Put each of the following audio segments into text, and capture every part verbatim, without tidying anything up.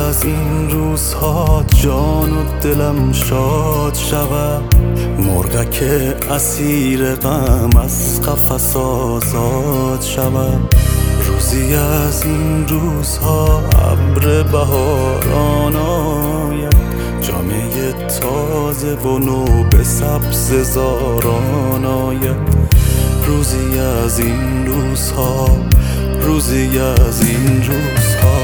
از این روزها جان و دلم شاد شود، مرغک اسیر غم از قفس آزاد شود. روزی از این روزها ابر بهاران آید، جامه تازه و نو به سبز زاران آید. روزی از این روزها، روزی از این روزها.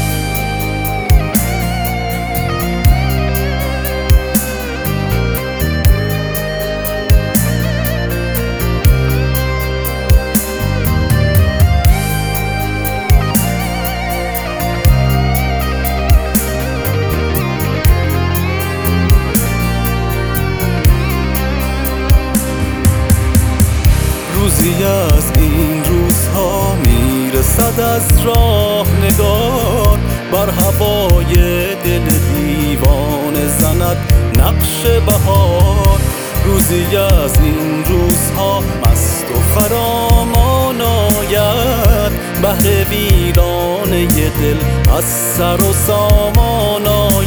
روزی از این روزها میرسد از راه نگار، بر هوای دل دیوانه زند نقش بهار. روزی از این روزها مست و فرامان آید، بهر ویرانه دل از سر و سامان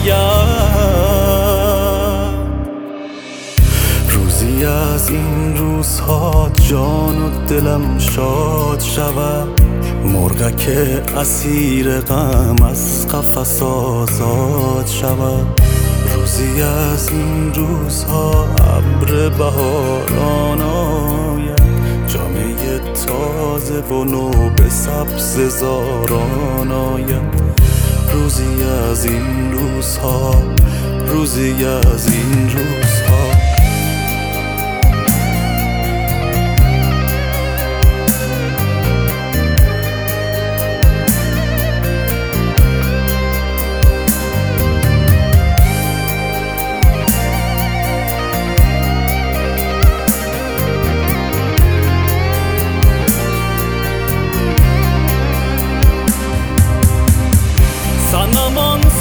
آید. روزی از این روزها جان و دلم شاد شود، مرغک اسیر غم از قفس آزاد شود. روزی از این روزها ابر بهاران آید، جامه تازه و نو به سبز زاران آید. روزی از این روزها، روزی از این روزها. صنمان